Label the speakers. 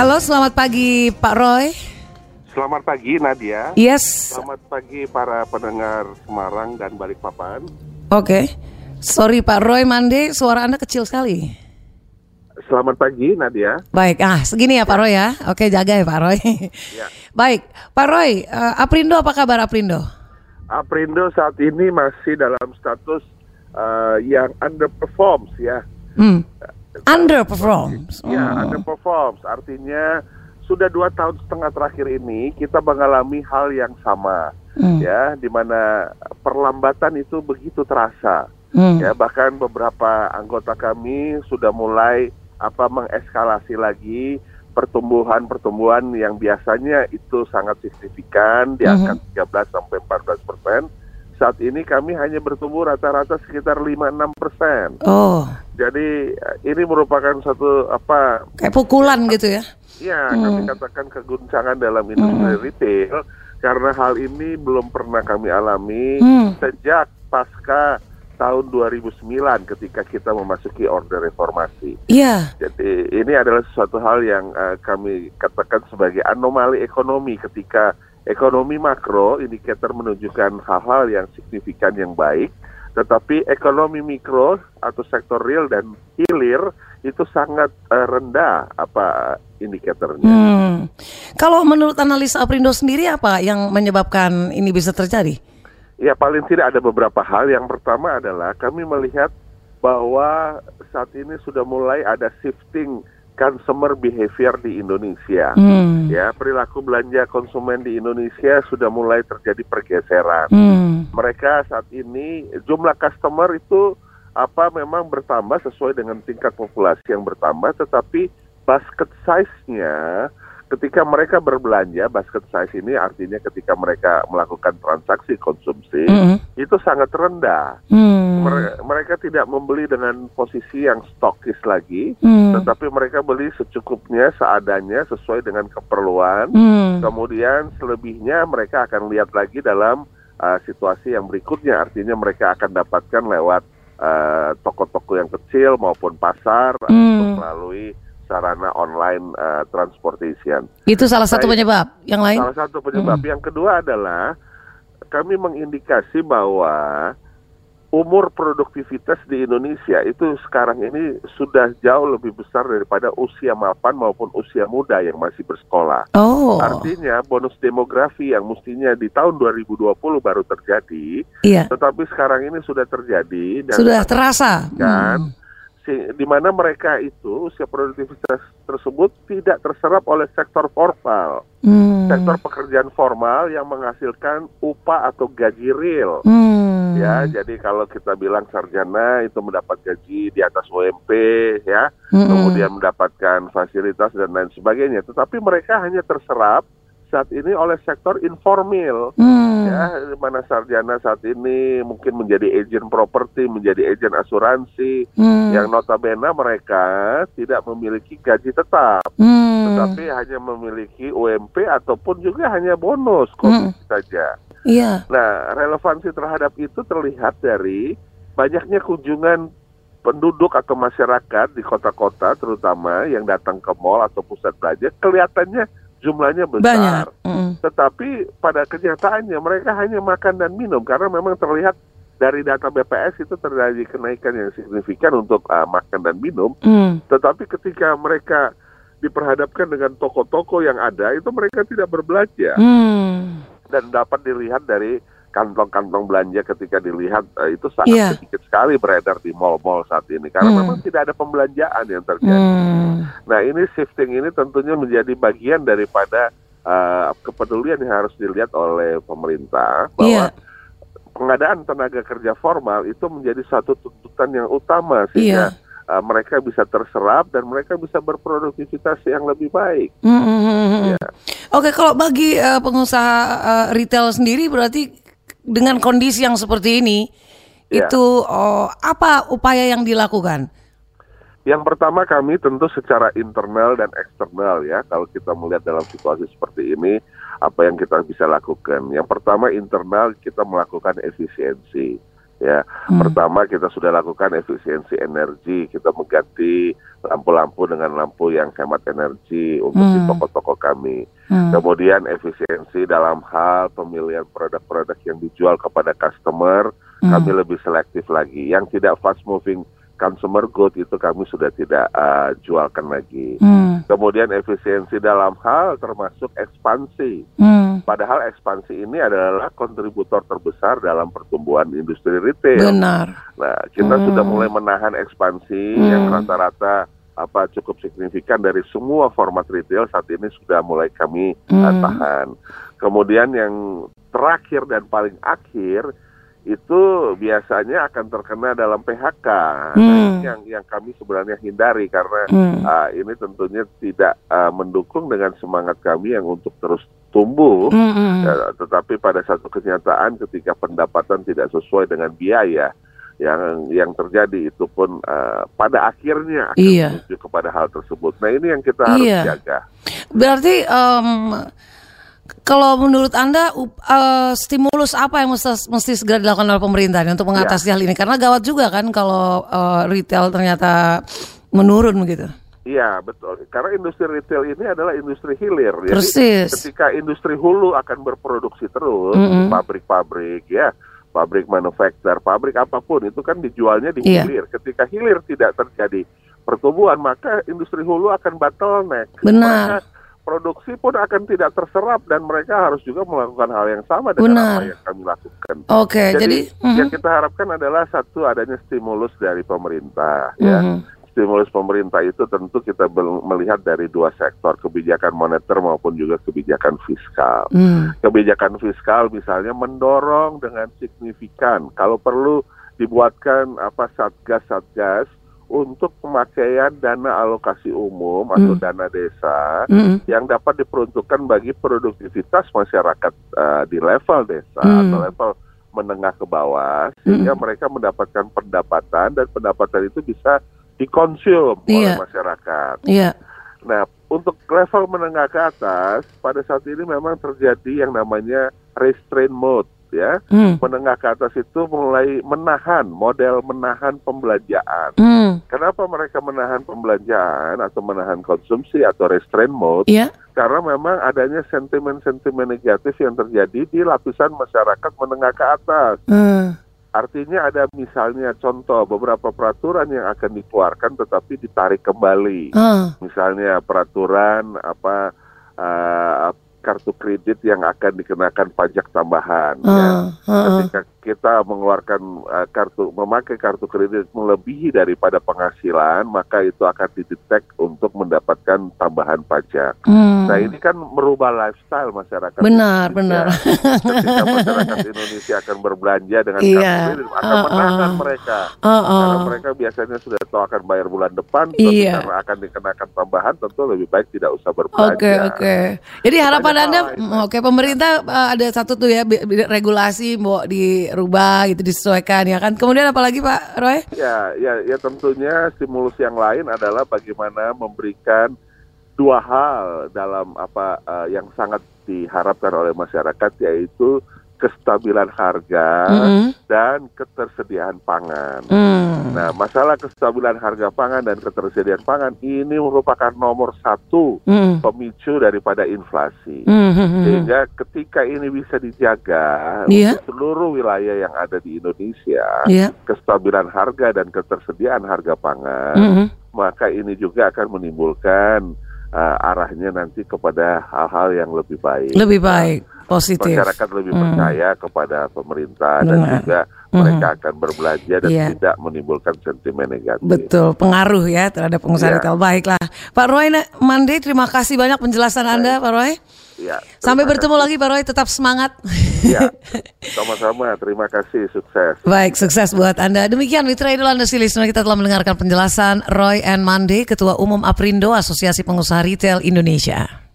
Speaker 1: Halo, selamat pagi Pak Roy.
Speaker 2: Selamat pagi Nadia.
Speaker 1: Yes.
Speaker 2: Selamat pagi para pendengar Semarang dan Balikpapan.
Speaker 1: Oke. Sorry Pak Roy, Mande, suara Anda kecil sekali.
Speaker 2: Selamat pagi Nadia.
Speaker 1: Baik, segini ya Pak Roy ya. Oke, jaga ya Pak Roy.
Speaker 2: Ya.
Speaker 1: Baik, Pak Roy, Aprindo apa kabar Aprindo?
Speaker 2: Aprindo saat ini masih dalam status yang underperforms ya.
Speaker 1: Underperforms.
Speaker 2: Ya, underperforms. Artinya sudah 2 tahun setengah terakhir ini kita mengalami hal yang sama, ya, di mana perlambatan itu begitu terasa. Ya, bahkan beberapa anggota kami sudah mulai mengeskalasi lagi pertumbuhan yang biasanya itu sangat signifikan di angka 13-14%. Saat ini kami hanya bertumbuh rata-rata sekitar 5-6%.
Speaker 1: Oh.
Speaker 2: Jadi ini merupakan satu
Speaker 1: kayak pukulan gitu ya?
Speaker 2: Iya, kami katakan keguncangan dalam industri retail karena hal ini belum pernah kami alami sejak pasca tahun 2009 ketika kita memasuki Orde Reformasi.
Speaker 1: Iya.
Speaker 2: Jadi ini adalah sesuatu hal yang kami katakan sebagai anomali ekonomi ketika ekonomi makro indikator menunjukkan hal-hal yang signifikan yang baik, tetapi ekonomi mikro atau sektor real dan hilir itu sangat rendah indikatornya.
Speaker 1: Kalau menurut analisa Aprindo sendiri apa yang menyebabkan ini bisa terjadi?
Speaker 2: Ya, paling tidak ada beberapa hal. Yang pertama adalah kami melihat bahwa saat ini sudah mulai ada shifting consumer behavior di Indonesia. Ya, perilaku belanja konsumen di Indonesia sudah mulai terjadi pergeseran. Mereka saat ini jumlah customer itu memang bertambah sesuai dengan tingkat populasi yang bertambah, tetapi basket size-nya ketika mereka berbelanja, basket size ini artinya ketika mereka melakukan transaksi konsumsi itu sangat rendah. Mereka tidak membeli dengan posisi yang stokis lagi, tetapi mereka beli secukupnya, seadanya, sesuai dengan keperluan. Kemudian selebihnya mereka akan lihat lagi dalam situasi yang berikutnya, artinya mereka akan dapatkan lewat toko-toko yang kecil maupun pasar atau melalui sarana online transportation.
Speaker 1: Itu salah satu penyebab. Yang lain?
Speaker 2: Salah satu penyebab. Yang kedua adalah kami mengindikasi bahwa umur produktivitas di Indonesia itu sekarang ini sudah jauh lebih besar daripada usia mapan maupun usia muda yang masih bersekolah.
Speaker 1: Oh.
Speaker 2: Artinya bonus demografi yang mestinya di tahun 2020 baru terjadi, tetapi sekarang ini sudah terjadi dan
Speaker 1: sudah terasa.
Speaker 2: Di mana mereka itu usia produktivitas tersebut tidak terserap oleh sektor formal, sektor pekerjaan formal yang menghasilkan upah atau gaji real. Ya, jadi kalau kita bilang sarjana itu mendapat gaji di atas UMP, ya, kemudian mendapatkan fasilitas dan lain sebagainya. Tetapi mereka hanya terserap saat ini oleh sektor informal, ya, di mana sarjana saat ini mungkin menjadi agen properti, menjadi agen asuransi, yang notabene mereka tidak memiliki gaji tetap, tetapi hanya memiliki UMP ataupun juga hanya bonus komisi saja. Nah, relevansi terhadap itu terlihat dari banyaknya kunjungan penduduk atau masyarakat di kota-kota terutama yang datang ke mal atau pusat belanja, kelihatannya jumlahnya besar, tetapi pada kenyataannya mereka hanya makan dan minum karena memang terlihat dari data BPS itu terjadi kenaikan yang signifikan untuk makan dan minum, tetapi ketika mereka diperhadapkan dengan toko-toko yang ada itu mereka tidak berbelanja, dan dapat dilihat dari kantong-kantong belanja ketika dilihat itu sangat sedikit sekali beredar di mal-mal saat ini karena memang tidak ada pembelanjaan yang terjadi. Nah, ini shifting ini tentunya menjadi bagian daripada kepedulian yang harus dilihat oleh pemerintah bahwa pengadaan tenaga kerja formal itu menjadi satu tuntutan yang utama sehingga mereka bisa terserap dan mereka bisa berproduktivitas yang lebih baik.
Speaker 1: Oke, kalau bagi pengusaha retail sendiri berarti dengan kondisi yang seperti ini, itu apa upaya yang dilakukan?
Speaker 2: Yang pertama kami tentu secara internal dan eksternal ya, kalau kita melihat dalam situasi seperti ini, apa yang kita bisa lakukan. Yang pertama internal kita melakukan efisiensi. Ya, pertama kita sudah lakukan efisiensi energi, kita mengganti lampu-lampu dengan lampu yang hemat energi untuk di toko-toko kami. Kemudian efisiensi dalam hal pemilihan produk-produk yang dijual kepada customer, kami lebih selektif lagi. Yang tidak fast moving consumer good itu kami sudah tidak jualkan lagi. Kemudian efisiensi dalam hal termasuk ekspansi. Padahal ekspansi ini adalah kontributor terbesar dalam pertumbuhan industri retail.
Speaker 1: Benar.
Speaker 2: Nah, kita sudah mulai menahan ekspansi yang rata-rata cukup signifikan dari semua format retail saat ini sudah mulai kami tahan. Kemudian yang terakhir dan paling akhir itu biasanya akan terkena dalam PHK. Nah, ini yang kami sebenarnya hindari karena ini tentunya tidak mendukung dengan semangat kami yang untuk terus tumbuh. Tetapi pada satu kenyataan ketika pendapatan tidak sesuai dengan biaya yang terjadi itu pun pada akhirnya akan menuju kepada hal tersebut. Nah, ini yang kita harus jaga.
Speaker 1: Berarti kalau menurut Anda stimulus apa yang mesti segera dilakukan oleh pemerintah untuk mengatasi hal ini? Karena gawat juga kan kalau retail ternyata menurun begitu.
Speaker 2: Iya, betul. Karena industri retail ini adalah industri hilir.
Speaker 1: Persis.
Speaker 2: Jadi ketika industri hulu akan berproduksi terus, pabrik-pabrik pabrik manufaktur, pabrik apapun itu kan dijualnya di hilir. Ketika hilir tidak terjadi pertumbuhan, maka industri hulu akan bottleneck.
Speaker 1: Benar.
Speaker 2: Maka produksi pun akan tidak terserap dan mereka harus juga melakukan hal yang sama dengan apa yang kami lakukan. Jadi yang kita harapkan adalah satu, adanya stimulus dari pemerintah. Ya, stimulus pemerintah itu tentu kita melihat dari dua sektor, kebijakan moneter maupun juga kebijakan fiskal. Kebijakan fiskal misalnya mendorong dengan signifikan, kalau perlu dibuatkan satgas-satgas untuk pemakaian dana alokasi umum atau dana desa yang dapat diperuntukkan bagi produktivitas masyarakat di level desa atau level menengah ke bawah, sehingga mereka mendapatkan pendapatan dan pendapatan itu bisa dikonsum oleh masyarakat. Nah, untuk level menengah ke atas pada saat ini memang terjadi yang namanya restraint mode. Ya, menengah ke atas itu mulai menahan pembelanjaan. Kenapa mereka menahan pembelanjaan atau menahan konsumsi atau restraint mode? Karena memang adanya sentimen-sentimen negatif yang terjadi di lapisan masyarakat menengah ke atas. Artinya ada misalnya contoh beberapa peraturan yang akan dikeluarkan tetapi ditarik kembali. Misalnya peraturan kartu kredit yang akan dikenakan pajak tambahan. Ketika kita mengeluarkan memakai kartu kredit melebihi daripada penghasilan, maka itu akan didetek untuk mendapatkan tambahan pajak. Nah, ini kan merubah lifestyle masyarakat.
Speaker 1: Benar.
Speaker 2: Ketika masyarakat Indonesia akan berbelanja dengan kartu kredit, akan menahan mereka. Karena mereka biasanya sudah tahu akan bayar bulan depan, tapi karena akan dikenakan tambahan, tentu lebih baik tidak usah berbelanja.
Speaker 1: Jadi harapan Anda, pemerintah ada satu tuh ya, regulasi mau dirubah gitu, disesuaikan ya kan. Kemudian apa lagi Pak Roy?
Speaker 2: Ya tentunya stimulus yang lain adalah bagaimana memberikan dua hal dalam yang sangat diharapkan oleh masyarakat, yaitu kestabilan harga dan ketersediaan pangan. Nah, masalah kestabilan harga pangan dan ketersediaan pangan ini merupakan nomor satu pemicu daripada inflasi. Sehingga ketika ini bisa dijaga untuk seluruh wilayah yang ada di Indonesia, kestabilan harga dan ketersediaan harga pangan, maka ini juga akan menimbulkan arahnya nanti kepada hal-hal yang lebih baik. Positif. Masyarakat lebih percaya kepada pemerintah dan juga mereka akan berbelanja dan tidak menimbulkan sentimen negatif.
Speaker 1: Betul, pengaruh ya terhadap pengusaha retail. Baiklah, Pak Roy Mande, terima kasih banyak penjelasan Anda, Pak Roy. Sampai bertemu lagi Pak Roy, tetap semangat.
Speaker 2: Sama-sama, terima kasih, sukses.
Speaker 1: Baik, sukses buat Anda. Demikian Mitra Idul Anda listener, kita telah mendengarkan penjelasan Roy Mande, Ketua Umum Aprindo, Asosiasi Pengusaha Retail Indonesia.